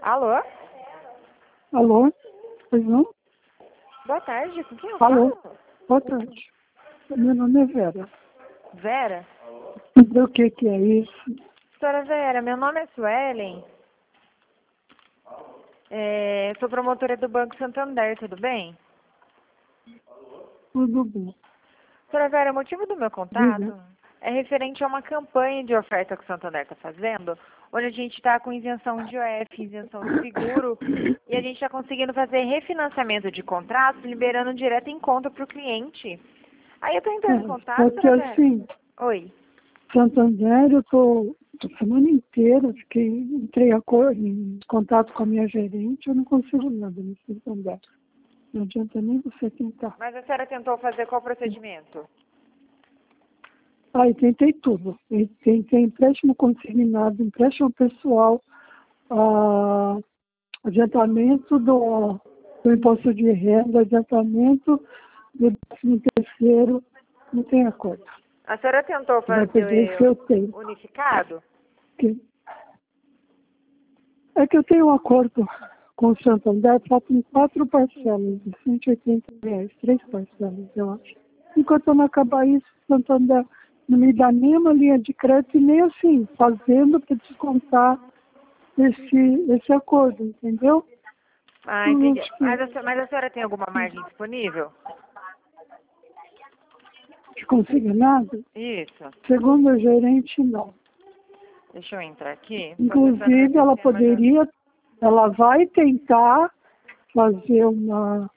Alô? Alô? Pois não? Boa tarde, com quem eu Alô? falo? Boa tarde. Meu nome é Vera. Vera? O que é isso? Doutora Vera, meu nome é Suelen. Sou promotora do Banco Santander, tudo bem? Tudo bem. Doutora Vera, o motivo do meu Diga. contato é referente a uma campanha de oferta que o Santander está fazendo, onde a gente está com isenção de OF, isenção de seguro, e a gente está conseguindo fazer refinanciamento de contratos, liberando direto em conta para o cliente. Aí eu estou entrando em contato, Só que doutora Vera. assim, Oi. Santander, eu tô a semana inteira, entrei em contato com a minha gerente, eu não consigo nada no Santander. Não adianta nem você tentar. Mas a senhora tentou fazer qual procedimento? Aí tentei tudo. Tentei empréstimo consignado, empréstimo pessoal, adiantamento do imposto de renda, adiantamento do 13º, não tem acordo. A senhora tentou Vai perder o fazer seu tempo. unificado? É que eu tenho um acordo com o Santander, faltam 4 parcelas de R$ 180, 3 parcelas, eu acho. Enquanto eu não acabar isso, o Santander não me dá nenhuma linha de crédito e nem assim, fazendo para descontar esse acordo, entendeu? Ah, entendi. Mas a senhora tem alguma margem disponível? De consignado, Isso. segundo a gerente, não. Deixa eu entrar aqui. Inclusive, ela vai tentar fazer uma...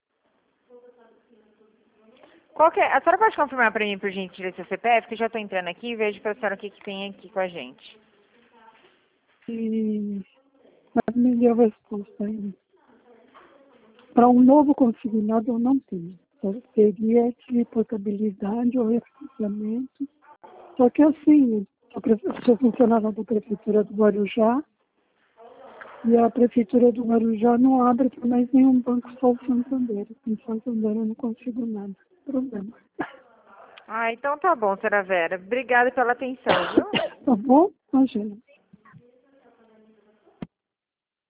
Qual que é? A senhora pode confirmar para mim, por gentileza, seu CPF? Que eu já estou entrando aqui e vejo para a senhora o que tem aqui com a gente. Mas me deu a resposta ainda. Para um novo consignado, eu não tenho. Só teria de portabilidade ou refinanciamento. Só que assim, eu sou funcionária da Prefeitura do Guarujá, e a Prefeitura do Guarujá não abre para mais nenhum banco, só o Santander. Em Santander eu não consigo nada. Problema. Ah, então tá bom, senhora Vera. Obrigada pela atenção, viu? Tá bom? Imagina.